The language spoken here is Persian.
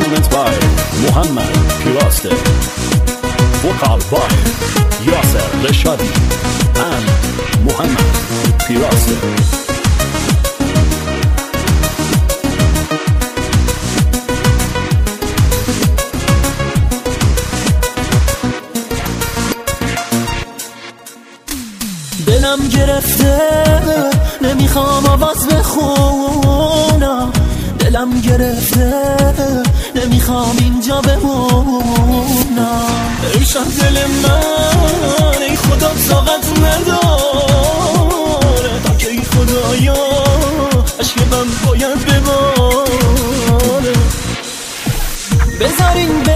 Arrangement by Muhammad Piraste. Vocal by Yasser Reshadi and Muhammad Piraste. دلم گرفته نمیخوام آواز بخونم، دلم گرفته نمیخوام اینجا بمونم. ایشان دل من ای خدا طاقت نداره، تا که ای خدایا عشق من باید بباره. بذارین